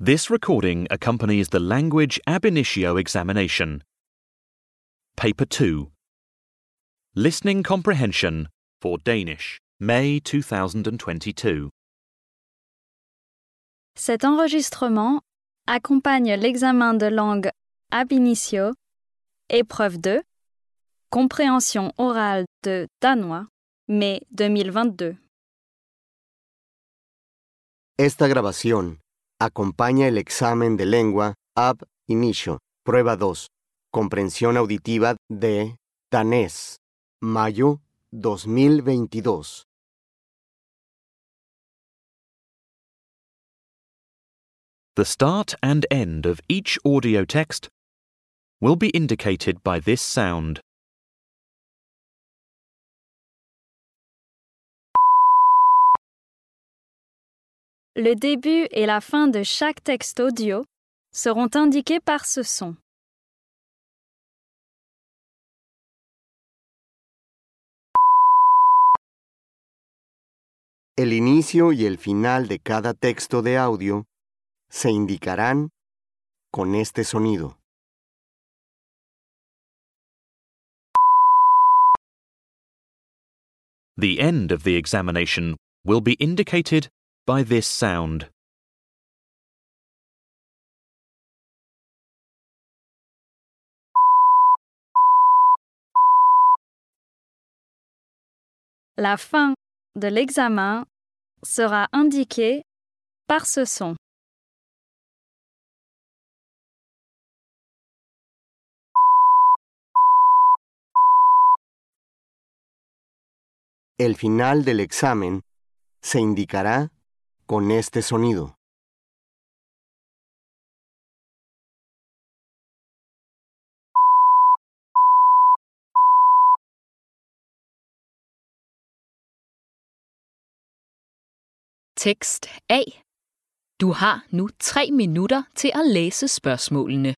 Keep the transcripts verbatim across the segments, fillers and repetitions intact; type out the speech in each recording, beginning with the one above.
This recording accompanies the Language Ab Initio examination. Paper two. Listening Comprehension for Danish, May two thousand twenty-two. Cet enregistrement accompagne l'examen de langue ab initio, épreuve deux, compréhension orale de danois, mai deux mille vingt-deux. Esta grabación acompaña el examen de lengua ab initio, prueba dos, comprensión auditiva de danés, mayo dos mil veintidós. The start and end of each audio text will be indicated by this sound. Le début et la fin de chaque texte audio seront indiqués par ce son. El inicio y el final de cada texto de audio se indicarán con este sonido. The end of the examination will be indicated by this sound. La fin de l'examen sera indiquée par ce son. El final del examen se indicará con este sonido. Tekst A. Du har nu tre minutter til at læse spørgsmålene.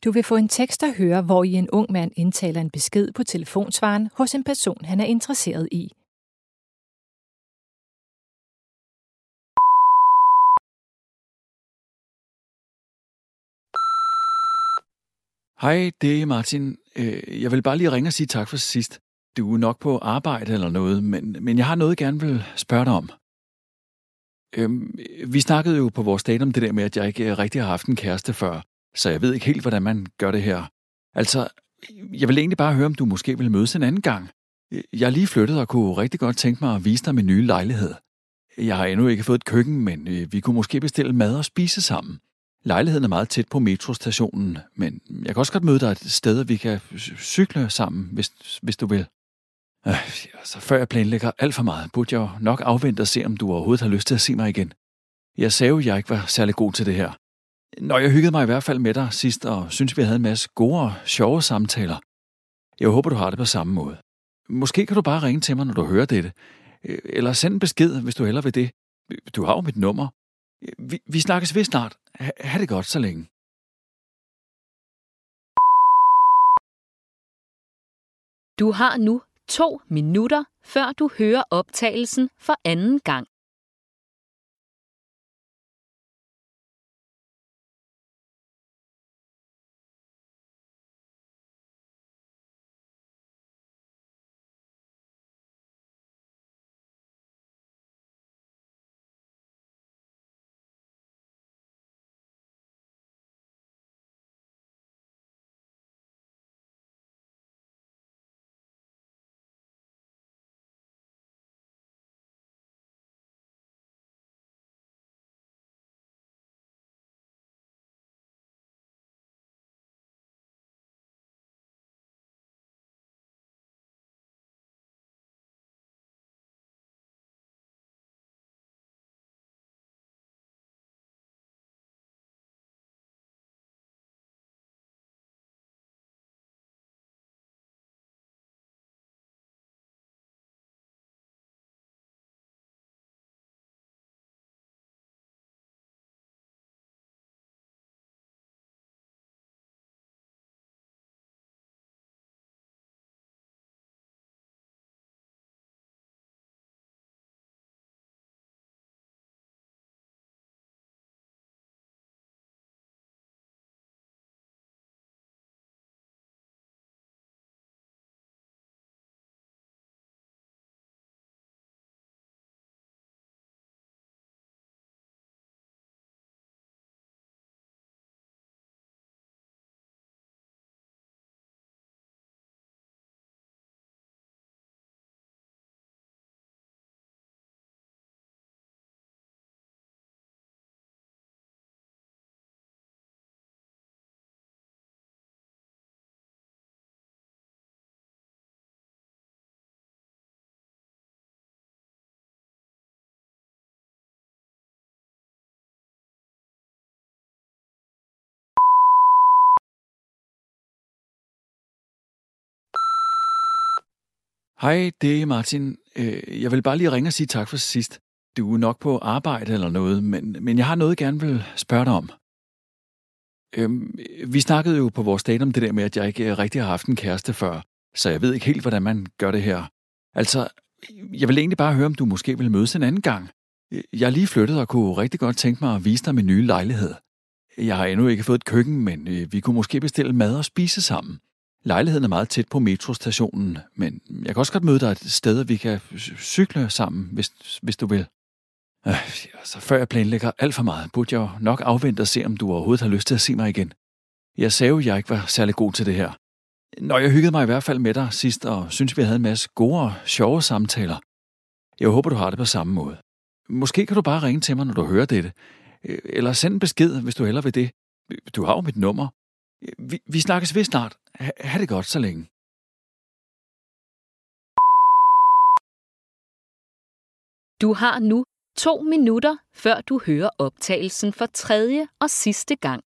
Du vil få en tekst at høre, hvor i en ung mand indtaler en besked på telefonsvaren hos en person, han er interesseret i. Hej, det er Martin. Øh, Jeg vil bare lige ringe og sige tak for sidst. Du er nok på arbejde eller noget, men, men jeg har noget, jeg gerne vil spørge dig om. Øhm, vi snakkede jo på vores date om det der med, at jeg ikke rigtig har haft en kæreste før, så jeg ved ikke helt, hvordan man gør det her. Altså, jeg vil egentlig bare høre, om du måske vil mødes en anden gang. Jeg er lige flyttet og kunne rigtig godt tænke mig at vise dig min nye lejlighed. Jeg har endnu ikke fået et køkken, men øh, vi kunne måske bestille mad og spise sammen. Lejligheden er meget tæt på metrostationen, men jeg kan også godt møde dig et sted, vi kan cykle sammen, hvis, hvis du vil. Øh, altså, før jeg planlægger alt for meget, burde jeg jo nok afvente og se, om du overhovedet har lyst til at se mig igen. Jeg sagde jo, at jeg ikke var særlig god til det her. Når jeg hyggede mig i hvert fald med dig sidst, og synes, vi havde en masse gode og sjove samtaler. Jeg håber, du har det på samme måde. Måske kan du bare ringe til mig, når du hører dette. Eller send en besked, hvis du hellere vil det. Du har jo mit nummer. Vi, vi snakkes ved snart. Ha, ha' det godt så længe. Du har nu to minutter, før du hører optagelsen for anden gang. Hej, det er Martin. Øh, Jeg vil bare lige ringe og sige tak for sidst. Du er nok på arbejde eller noget, men, men jeg har noget, jeg gerne vil spørge dig om. Øhm, vi snakkede jo på vores date om det der med, at jeg ikke rigtig har haft en kæreste før, så jeg ved ikke helt, hvordan man gør det her. Altså, jeg vil egentlig bare høre, om du måske vil mødes en anden gang. Jeg er lige flyttet og kunne rigtig godt tænke mig at vise dig min nye lejlighed. Jeg har endnu ikke fået et køkken, men øh, vi kunne måske bestille mad og spise sammen. Lejligheden er meget tæt på metrostationen, men jeg kan også godt møde dig et sted, vi kan cykle sammen, hvis, hvis du vil. Øh, altså, før jeg planlægger alt for meget, burde jeg jo nok afvente og se, om du overhovedet har lyst til at se mig igen. Jeg sagde jo, at jeg ikke var særlig god til det her. Når jeg hyggede mig i hvert fald med dig sidst, og synes, vi havde en masse gode og sjove samtaler. Jeg håber, du har det på samme måde. Måske kan du bare ringe til mig, når du hører dette. Eller send en besked, hvis du hellere vil det. Du har jo mit nummer. Vi, vi snakkes ved snart. Ha, ha' det godt så længe. Du har nu to minutter, før du hører optagelsen for tredje og sidste gang.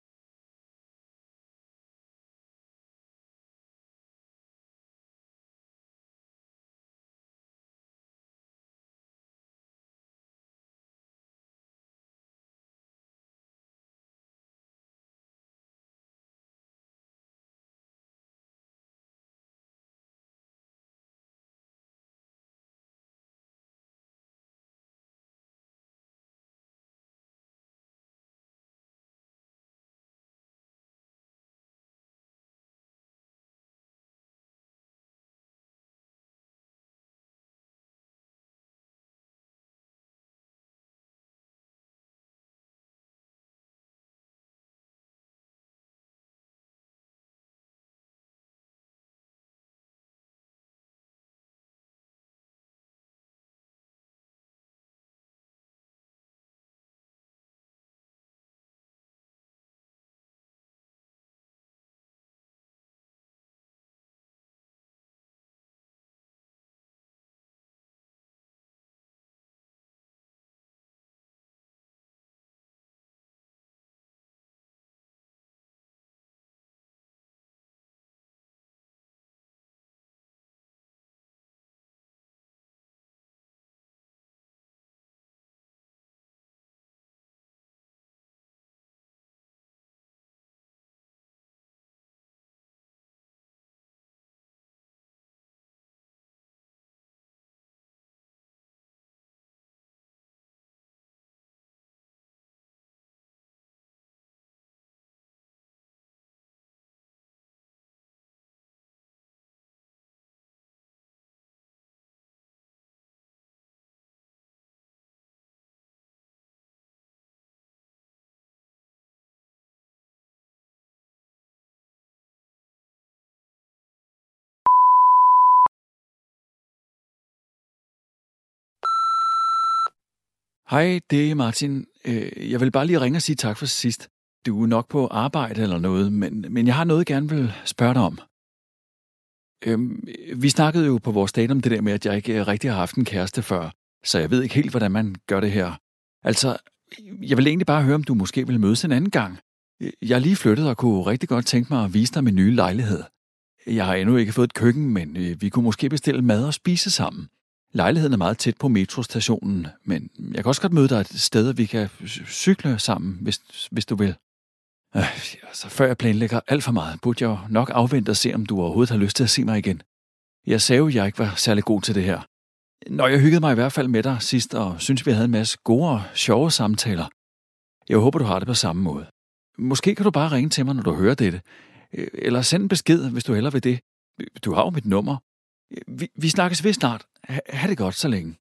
Hej, det er Martin. Øh, Jeg vil bare lige ringe og sige tak for sidst. Du er nok på arbejde eller noget, men, men jeg har noget, jeg gerne vil spørge dig om. Øhm, vi snakkede jo på vores date om det der med, at jeg ikke rigtig har haft en kæreste før, så jeg ved ikke helt, hvordan man gør det her. Altså, jeg vil egentlig bare høre, om du måske vil mødes en anden gang. Jeg er lige flyttet og kunne rigtig godt tænke mig at vise dig min nye lejlighed. Jeg har endnu ikke fået et køkken, men øh, vi kunne måske bestille mad og spise sammen. Lejligheden er meget tæt på metrostationen, men jeg kan også godt møde dig et sted, vi kan cykle sammen, hvis, hvis du vil. Øh, altså, før jeg planlægger alt for meget, burde jeg jo nok afvente og se, om du overhovedet har lyst til at se mig igen. Jeg sagde jo, at jeg ikke var særlig god til det her. Når jeg hyggede mig i hvert fald med dig sidst, og synes, vi havde en masse gode og sjove samtaler. Jeg håber, du har det på samme måde. Måske kan du bare ringe til mig, når du hører dette. Eller send en besked, hvis du hellere vil det. Du har jo mit nummer. Vi, vi snakkes ved snart. Ha, ha' det godt så længe.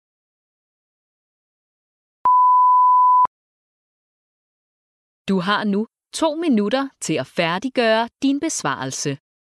Du har nu to minutter til at færdiggøre din besvarelse.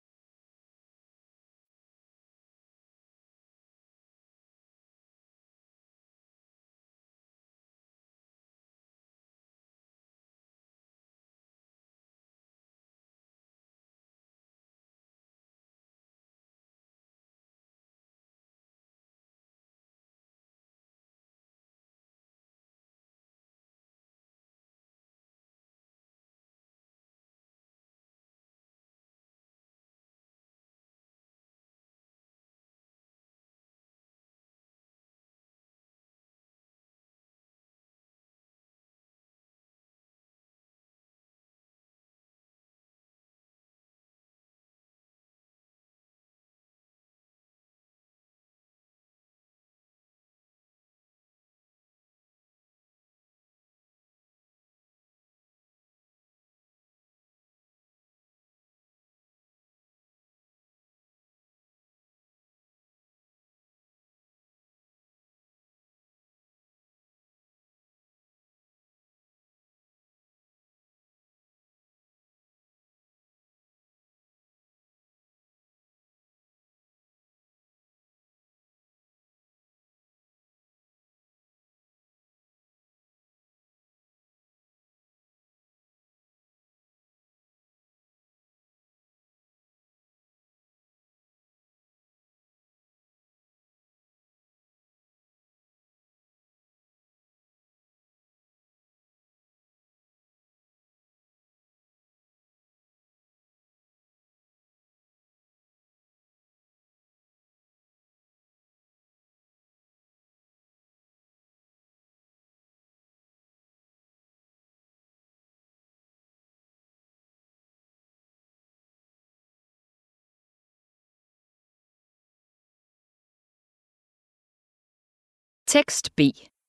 Tekst B.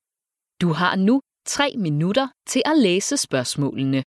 Du har nu tre minutter til at læse spørgsmålene.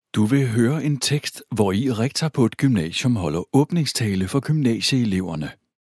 Du vil høre en tekst, hvor i rektor på et gymnasium holder åbningstale for gymnasieeleverne.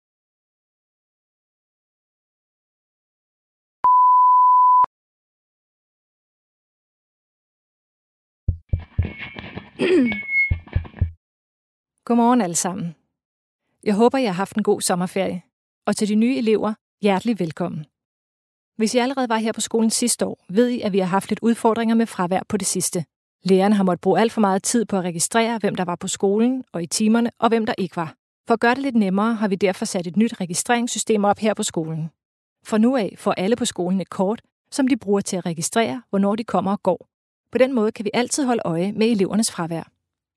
Godmorgen alle sammen. Jeg håber, I har haft en god sommerferie. Og til de nye elever, hjertelig velkommen. Hvis I allerede var her på skolen sidste år, ved I, at vi har haft lidt udfordringer med fravær på det sidste. Lærerne har måttet bruge alt for meget tid på at registrere, hvem der var på skolen og i timerne, og hvem der ikke var. For at gøre det lidt nemmere, har vi derfor sat et nyt registreringssystem op her på skolen. Fra nu af får alle på skolen et kort, som de bruger til at registrere, hvornår de kommer og går. På den måde kan vi altid holde øje med elevernes fravær.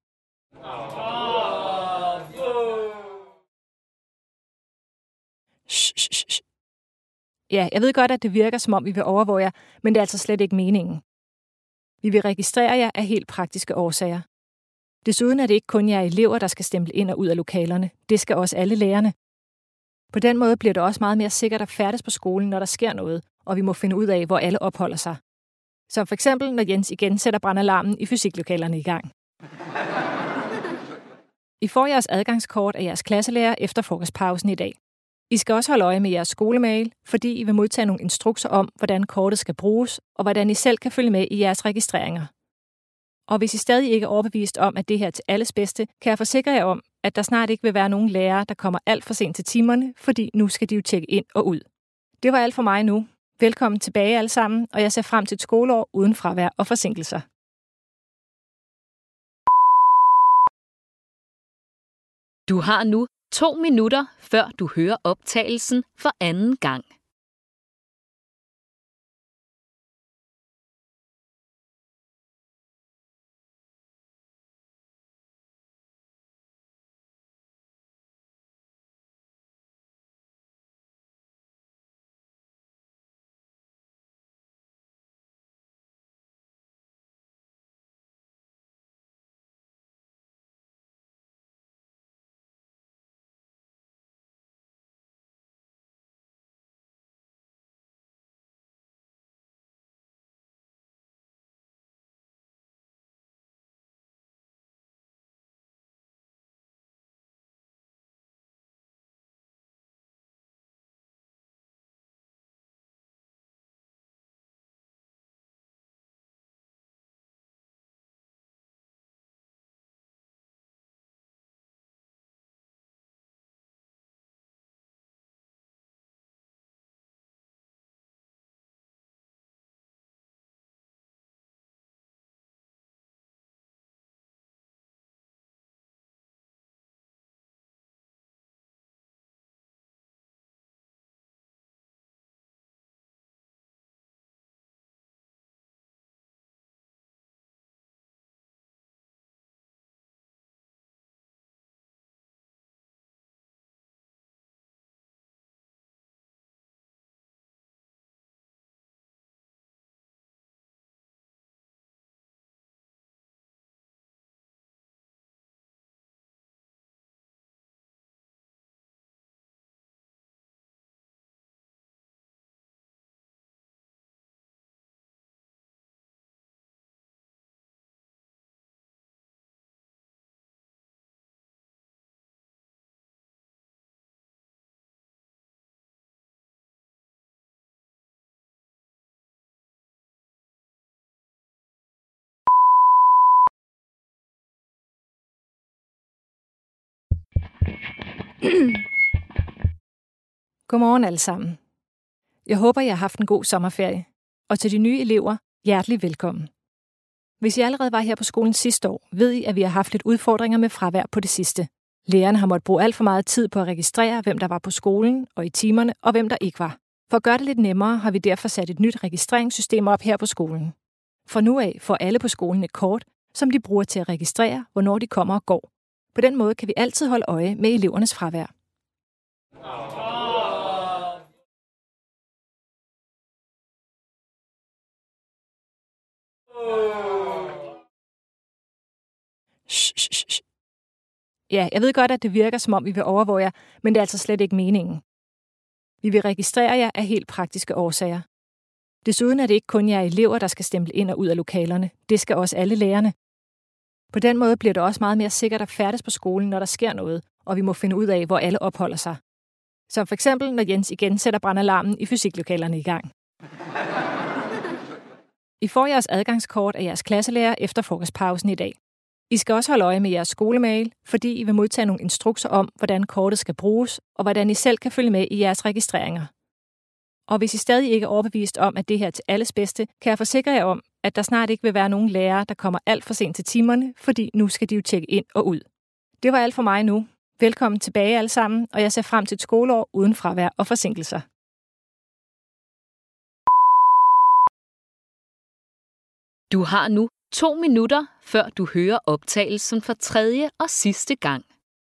Shh, shh, shh. Ja, jeg ved godt, at det virker, som om vi vil overvåge jer, men det er altså slet ikke meningen. Vi vil registrere jer af helt praktiske årsager. Desuden er det ikke kun jer elever, der skal stemple ind og ud af lokalerne. Det skal også alle lærerne. På den måde bliver det også meget mere sikkert at færdes på skolen, når der sker noget, og vi må finde ud af, hvor alle opholder sig. Som for eksempel, når Jens igen sætter brandalarmen i fysiklokalerne i gang. I får jeres adgangskort af jeres klasselærer efter frokostpausen i dag. I skal også holde øje med jeres skolemail, fordi I vil modtage nogle instrukser om, hvordan kortet skal bruges, og hvordan I selv kan følge med i jeres registreringer. Og hvis I stadig ikke er overbevist om, at det her er til alles bedste, kan jeg forsikre jer om, at der snart ikke vil være nogen lærere, der kommer alt for sent til timerne, fordi nu skal de jo tjekke ind og ud. Det var alt for mig nu. Velkommen tilbage alle sammen, og jeg ser frem til et skoleår uden fravær og forsinkelser. Du har nu to minutter, før du hører optagelsen for anden gang. Godmorgen alle sammen. Jeg håber, I har haft en god sommerferie. Og til de nye elever, hjertelig velkommen. Hvis I allerede var her på skolen sidste år, ved I, at vi har haft lidt udfordringer med fravær på det sidste. Lærerne har måttet bruge alt for meget tid på at registrere, hvem der var på skolen og i timerne, og hvem der ikke var. For at gøre det lidt nemmere, har vi derfor sat et nyt registreringssystem op her på skolen. Fra nu af får alle på skolen et kort, som de bruger til at registrere, hvornår de kommer og går. På den måde kan vi altid holde øje med elevernes fravær. Shh, shh, shh. Ja, jeg ved godt, at det virker, som om vi vil overvåge jer, men det er altså slet ikke meningen. Vi vil registrere jer af helt praktiske årsager. Desuden er det ikke kun jer elever, der skal stemple ind og ud af lokalerne. Det skal også alle lærerne. På den måde bliver det også meget mere sikkert at færdes på skolen, når der sker noget, og vi må finde ud af, hvor alle opholder sig. Som for eksempel, når Jens igen sætter brandalarmen i fysiklokalerne i gang. I får jeres adgangskort af jeres klasselærer efter frokostpausen i dag. I skal også holde øje med jeres skolemail, fordi I vil modtage nogle instrukser om, hvordan kortet skal bruges, og hvordan I selv kan følge med i jeres registreringer. Og hvis I stadig ikke er overbevist om, at det her er til alles bedste, kan jeg forsikre jer om, at der snart ikke vil være nogen lærere, der kommer alt for sent til timerne, fordi nu skal de jo tjekke ind og ud. Det var alt for mig nu. Velkommen tilbage alle sammen, og jeg ser frem til et skoleår uden fravær og forsinkelser. Du har nu to minutter, før du hører optagelsen for tredje og sidste gang.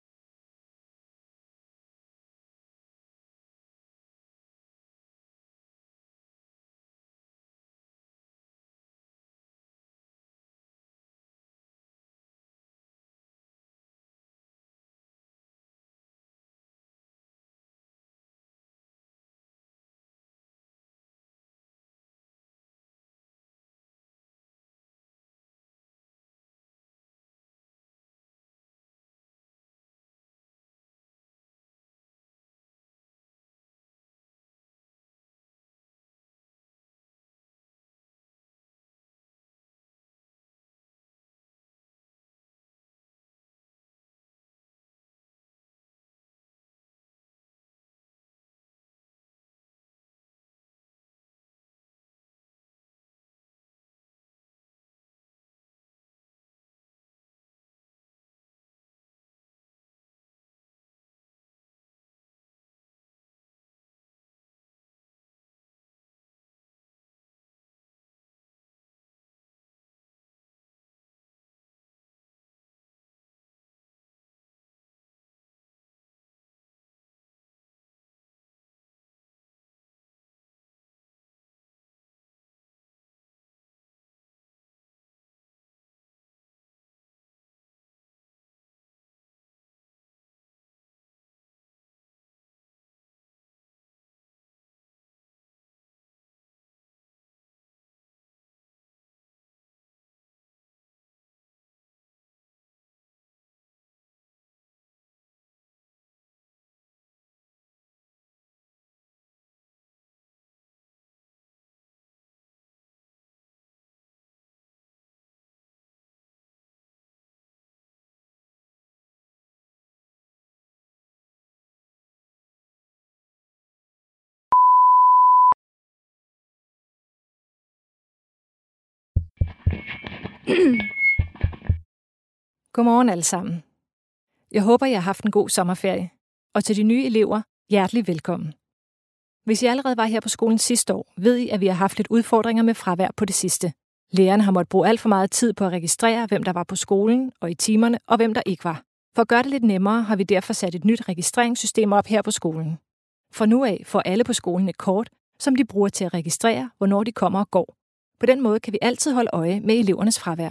Godmorgen alle sammen. Jeg håber, I har haft en god sommerferie. Og til de nye elever, hjertelig velkommen. Hvis I allerede var her på skolen sidste år, ved I, at vi har haft lidt udfordringer med fravær på det sidste. Lærerne har måttet bruge alt for meget tid på at registrere, hvem der var på skolen og i timerne, og hvem der ikke var. For at gøre det lidt nemmere, har vi derfor sat et nyt registreringssystem op her på skolen. Fra nu af får alle på skolen et kort, som de bruger til at registrere, hvornår de kommer og går. På den måde kan vi altid holde øje med elevernes fravær.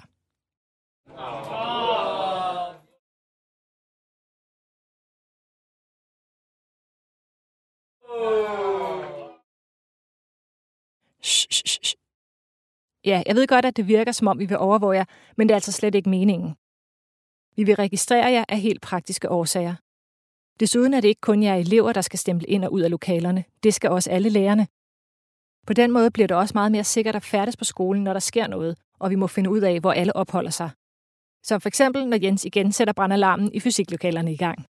Shh, shh, shh. Ja, jeg ved godt, at det virker, som om vi vil overvåge jer, men det er altså slet ikke meningen. Vi vil registrere jer af helt praktiske årsager. Desuden er det ikke kun jer elever, der skal stemple ind og ud af lokalerne. Det skal også alle lærerne. På den måde bliver det også meget mere sikkert at færdes på skolen, når der sker noget, og vi må finde ud af, hvor alle opholder sig. Som for eksempel, når Jens igen sætter brandalarmen i fysiklokalerne i gang.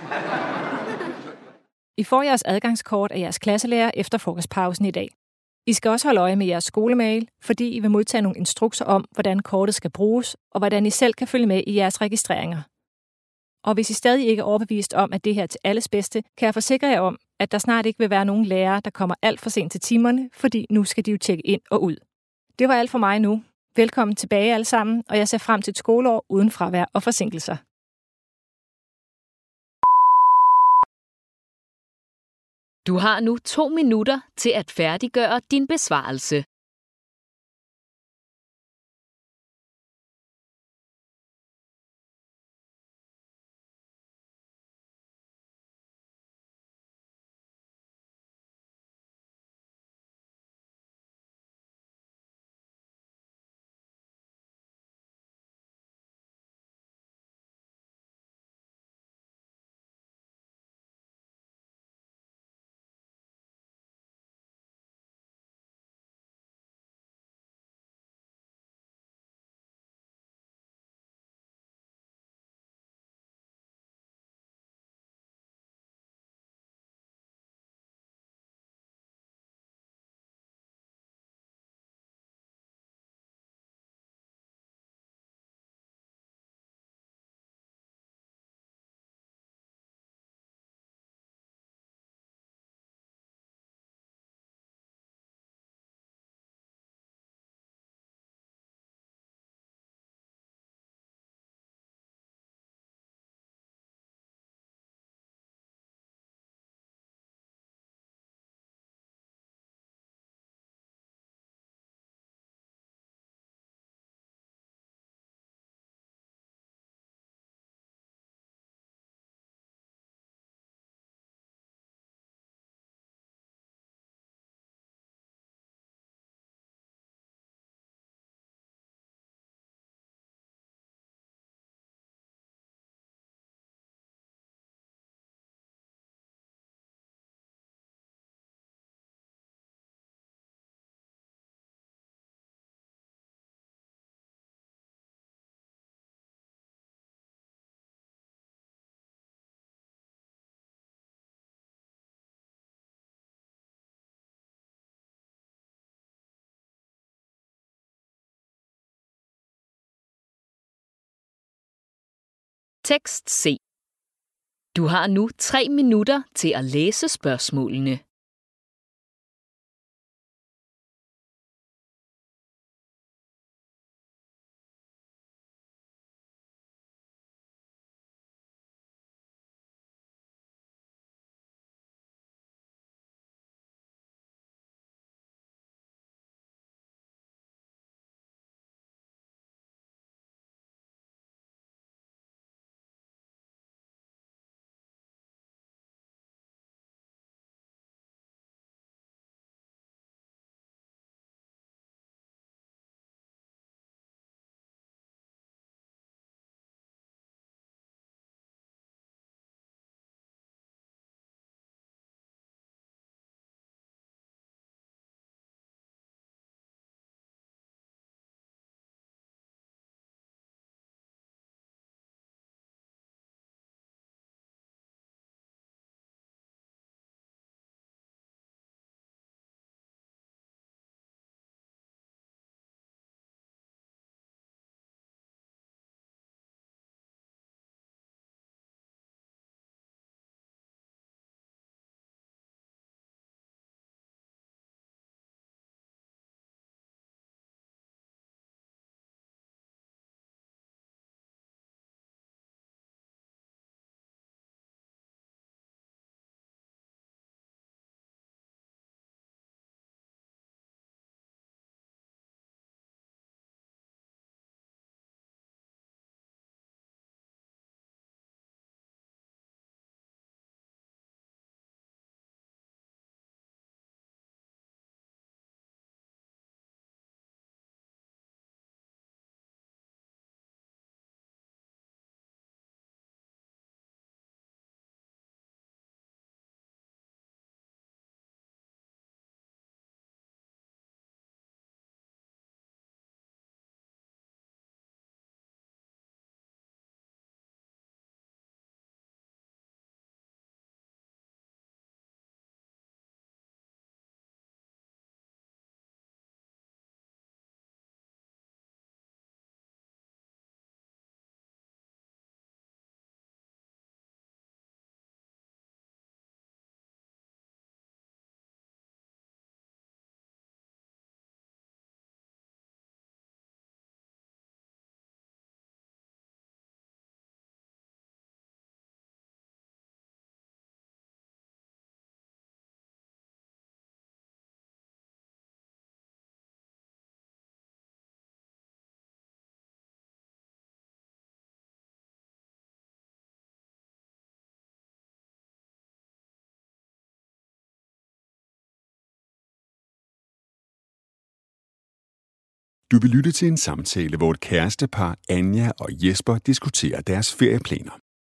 I får jeres adgangskort af jeres klasselærer efter frokostpausen i dag. I skal også holde øje med jeres skolemail, fordi I vil modtage nogle instrukser om, hvordan kortet skal bruges, og hvordan I selv kan følge med i jeres registreringer. Og hvis I stadig ikke er overbevist om, at det her er til alles bedste, kan jeg forsikre jer om, at der snart ikke vil være nogen lærere, der kommer alt for sent til timerne, fordi nu skal de jo tjekke ind og ud. Det var alt for mig nu. Velkommen tilbage alle sammen, og jeg ser frem til et skoleår uden fravær og forsinkelser. Du har nu to minutter til at færdiggøre din besvarelse. Tekst C. Du har nu tre minutter til at læse spørgsmålene. Du vil lytte til en samtale, hvor et kærestepar, Anja og Jesper, diskuterer deres ferieplaner.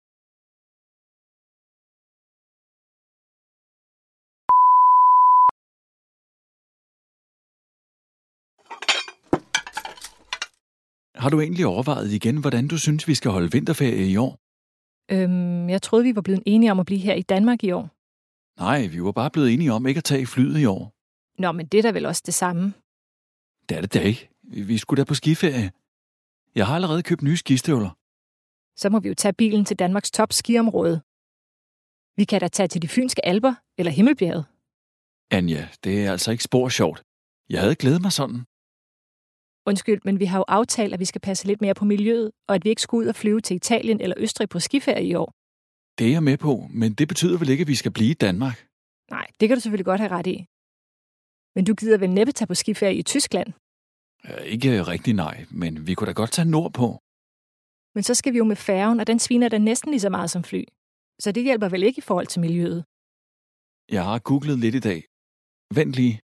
Har du egentlig overvejet igen, hvordan du synes, vi skal holde vinterferie i år? Øhm, jeg troede, vi var blevet enige om at blive her i Danmark i år. Nej, vi var bare blevet enige om ikke at tage flyet i år. Nå, men det er da vel også det samme. Det er det da ikke. Vi skulle da på skiferie. Jeg har allerede købt nye skistøvler. Så må vi jo tage bilen til Danmarks top skiområde. Vi kan da tage til de Fynske Alper eller Himmelbjerget. Anja, det er altså ikke spor sjovt. Jeg havde glædet mig sådan. Undskyld, men vi har jo aftalt, at vi skal passe lidt mere på miljøet, og at vi ikke skal ud og flyve til Italien eller Østrig på skiferie i år. Det er jeg med på, men det betyder vel ikke, at vi skal blive i Danmark? Nej, det kan du selvfølgelig godt have ret i. Men du gider vel næppe tage på skiferie i Tyskland? Ja, ikke rigtig nej, men vi kunne da godt tage nordpå. Men så skal vi jo med færgen, og den sviner da næsten lige så meget som fly. Så det hjælper vel ikke i forhold til miljøet? Jeg har googlet lidt i dag. Vent lige.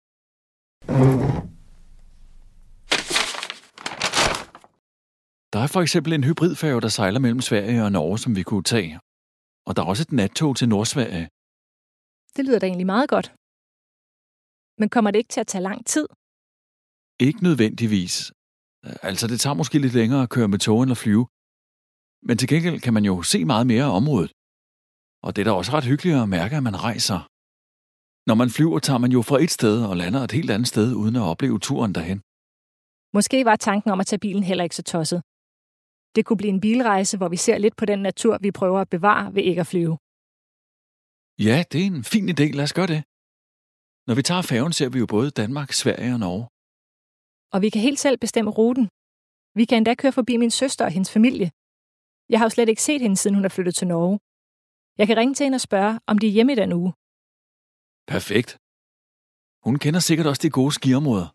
Der er for eksempel en hybridfærge, der sejler mellem Sverige og Norge, som vi kunne tage. Og der er også et nattog til Nordsverige. Det lyder da egentlig meget godt. Men kommer det ikke til at tage lang tid? Ikke nødvendigvis. Altså, det tager måske lidt længere at køre med tog end at flyve. Men til gengæld kan man jo se meget mere af området. Og det er da også ret hyggeligt at mærke, at man rejser. Når man flyver, tager man jo fra et sted og lander et helt andet sted, uden at opleve turen derhen. Måske var tanken om at tage bilen heller ikke så tosset. Det kunne blive en bilrejse, hvor vi ser lidt på den natur, vi prøver at bevare ved ikke at flyve. Ja, det er en fin idé. Lad os gøre det. Når vi tager færgen, ser vi jo både Danmark, Sverige og Norge. Og vi kan helt selv bestemme ruten. Vi kan endda køre forbi min søster og hendes familie. Jeg har jo slet ikke set hende, siden hun er flyttet til Norge. Jeg kan ringe til hende og spørge, om de er hjemme i den uge. Perfekt. Hun kender sikkert også de gode skiområder.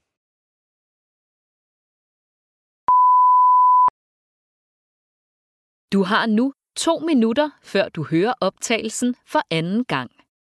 Du har nu to minutter, før du hører optagelsen for anden gang.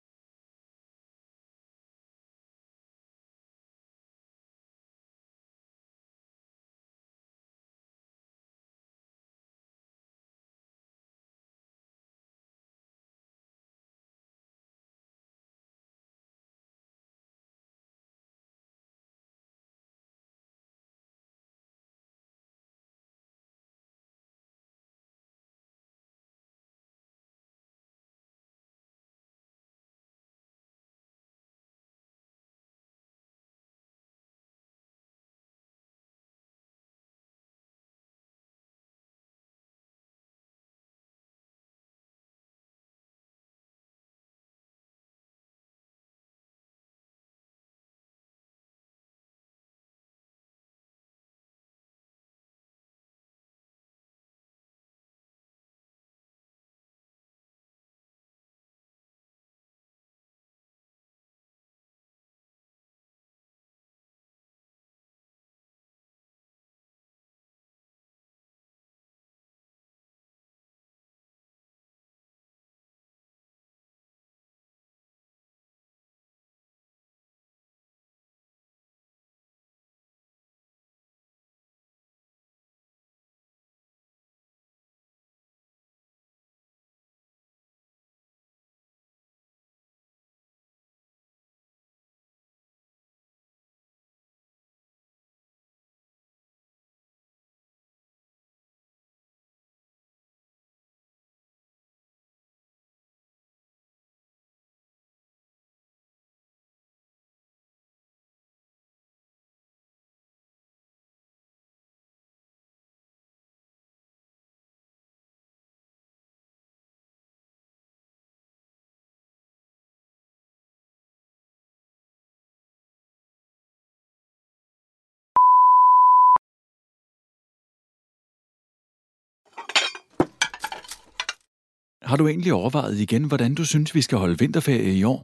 Har du egentlig overvejet igen, hvordan du synes, vi skal holde vinterferie i år?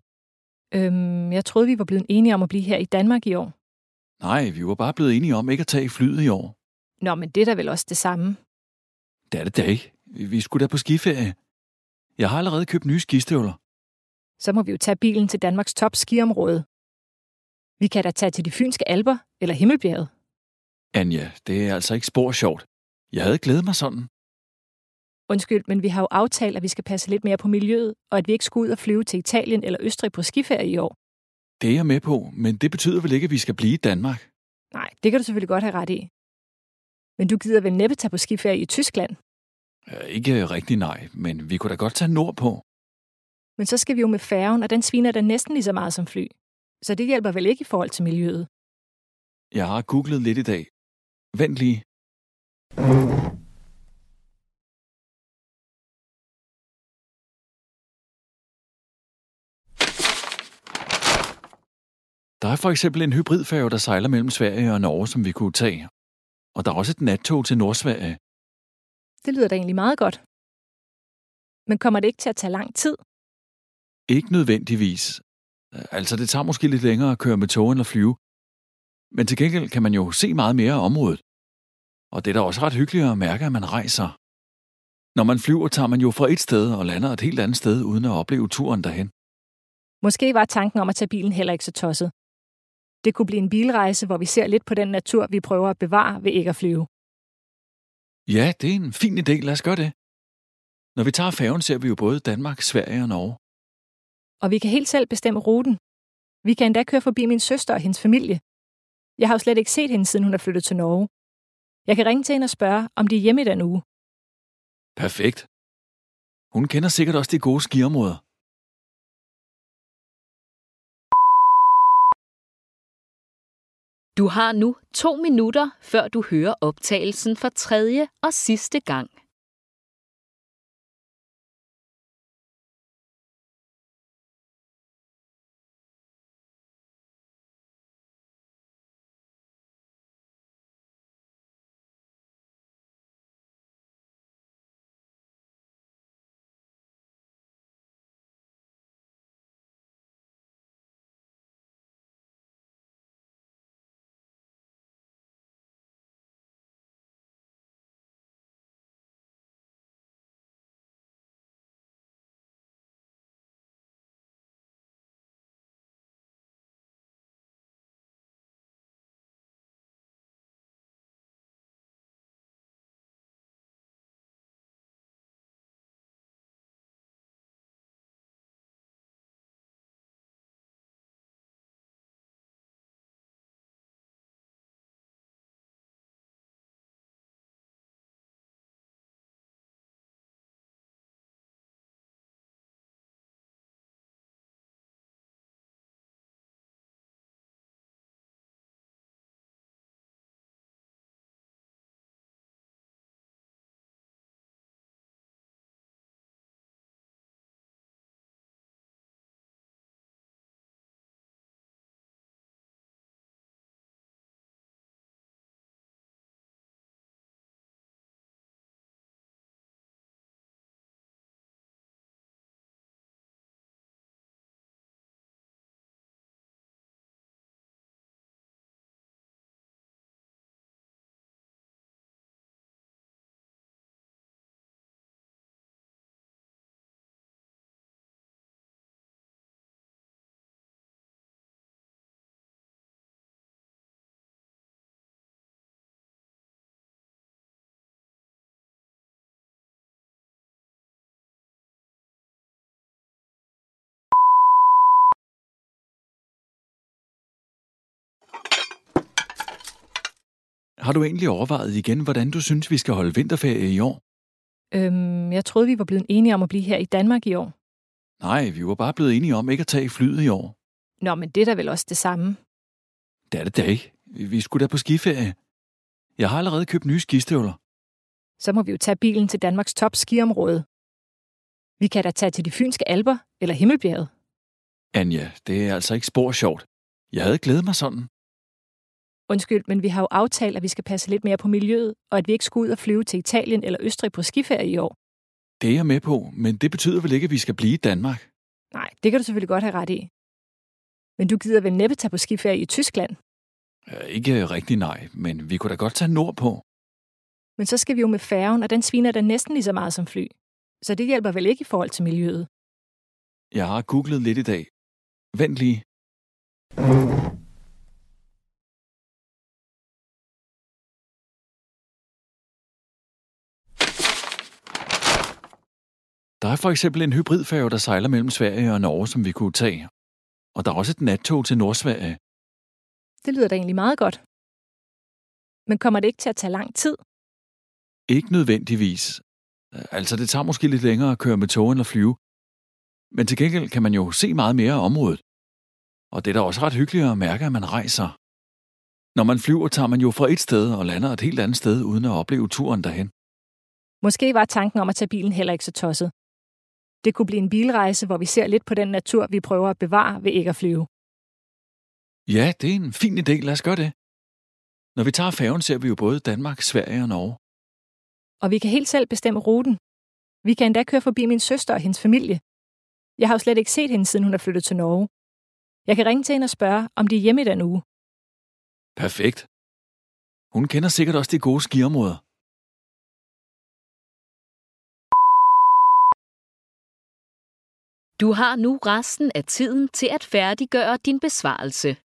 Øhm, jeg troede, vi var blevet enige om at blive her i Danmark i år. Nej, vi var bare blevet enige om ikke at tage flyet i år. Nå, men det er da vel også det samme. Det er det da ikke. Vi skulle da på skiferie. Jeg har allerede købt nye skistøvler. Så må vi jo tage bilen til Danmarks top skiområde. Vi kan da tage til de Fynske Alper eller Himmelbjerget. Anja, det er altså ikke spor sjovt. Jeg havde glædet mig sådan. Undskyld, men vi har jo aftalt, at vi skal passe lidt mere på miljøet, og at vi ikke skal ud og flyve til Italien eller Østrig på skiferie i år. Det er jeg med på, men det betyder vel ikke, at vi skal blive i Danmark? Nej, det kan du selvfølgelig godt have ret i. Men du gider vel næppe tage på skiferie i Tyskland? Ja, ikke rigtig nej, men vi kunne da godt tage nordpå. Men så skal vi jo med færgen, og den sviner da næsten lige så meget som fly. Så det hjælper vel ikke i forhold til miljøet? Jeg har googlet lidt i dag. Vent lige. Der er for eksempel en hybridfærge, der sejler mellem Sverige og Norge, som vi kunne tage. Og der er også et nattog til Nordsverige. Det lyder da egentlig meget godt. Men kommer det ikke til at tage lang tid? Ikke nødvendigvis. Altså, det tager måske lidt længere at køre med tog end at flyve. Men til gengæld kan man jo se meget mere af området. Og det er da også ret hyggeligt at mærke, at man rejser. Når man flyver, tager man jo fra et sted og lander et helt andet sted, uden at opleve turen derhen. Måske var tanken om at tage bilen heller ikke så tosset. Det kunne blive en bilrejse, hvor vi ser lidt på den natur, vi prøver at bevare ved ikke at flyve. Ja, det er en fin idé. Lad os gøre det. Når vi tager færgen, ser vi jo både Danmark, Sverige og Norge. Og vi kan helt selv bestemme ruten. Vi kan endda køre forbi min søster og hendes familie. Jeg har jo slet ikke set hende, siden hun er flyttet til Norge. Jeg kan ringe til hende og spørge, om de er hjemme i den uge. Perfekt. Hun kender sikkert også de gode skiområder. Du har nu to minutter, før du hører optagelsen for tredje og sidste gang. Har du egentlig overvejet igen, hvordan du synes, vi skal holde vinterferie i år? Øhm, jeg troede, vi var blevet enige om at blive her i Danmark i år. Nej, vi var bare blevet enige om ikke at tage flyet i år. Nå, men det er da vel også det samme. Det er det da ikke. Vi skulle da på skiferie. Jeg har allerede købt nye skistøvler. Så må vi jo tage bilen til Danmarks top skiområde. Vi kan da tage til de Fynske Alper eller Himmelbjerget. Anja, det er altså ikke spor sjovt. Jeg havde glædet mig sådan. Undskyld, men vi har jo aftalt, at vi skal passe lidt mere på miljøet, og at vi ikke skal ud og flyve til Italien eller Østrig på skiferie i år. Det er jeg med på, men det betyder vel ikke, at vi skal blive i Danmark? Nej, det kan du selvfølgelig godt have ret i. Men du gider vel næppe tage på skiferie i Tyskland? Ja, ikke rigtig nej, men vi kunne da godt tage nordpå. Men så skal vi jo med færgen, og den sviner da næsten lige så meget som fly. Så det hjælper vel ikke i forhold til miljøet? Jeg har googlet lidt i dag. Vent lige. Der er for eksempel en hybridfærge, der sejler mellem Sverige og Norge, som vi kunne tage. Og der er også et nattog til Nordsverige. Det lyder da egentlig meget godt. Men kommer det ikke til at tage lang tid? Ikke nødvendigvis. Altså, det tager måske lidt længere at køre med tog end at flyve. Men til gengæld kan man jo se meget mere af området. Og det er da også ret hyggeligt at mærke, at man rejser. Når man flyver, tager man jo fra et sted og lander et helt andet sted, uden at opleve turen derhen. Måske var tanken om at tage bilen heller ikke så tosset. Det kunne blive en bilrejse, hvor vi ser lidt på den natur, vi prøver at bevare ved ikke at flyve. Ja, det er en fin idé. Lad os gøre det. Når vi tager færgen, ser vi jo både Danmark, Sverige og Norge. Og vi kan helt selv bestemme ruten. Vi kan endda køre forbi min søster og hendes familie. Jeg har jo slet ikke set hende, siden hun er flyttet til Norge. Jeg kan ringe til hende og spørge, om de er hjemme i den uge. Perfekt. Hun kender sikkert også de gode skiområder. Du har nu resten af tiden til at færdiggøre din besvarelse.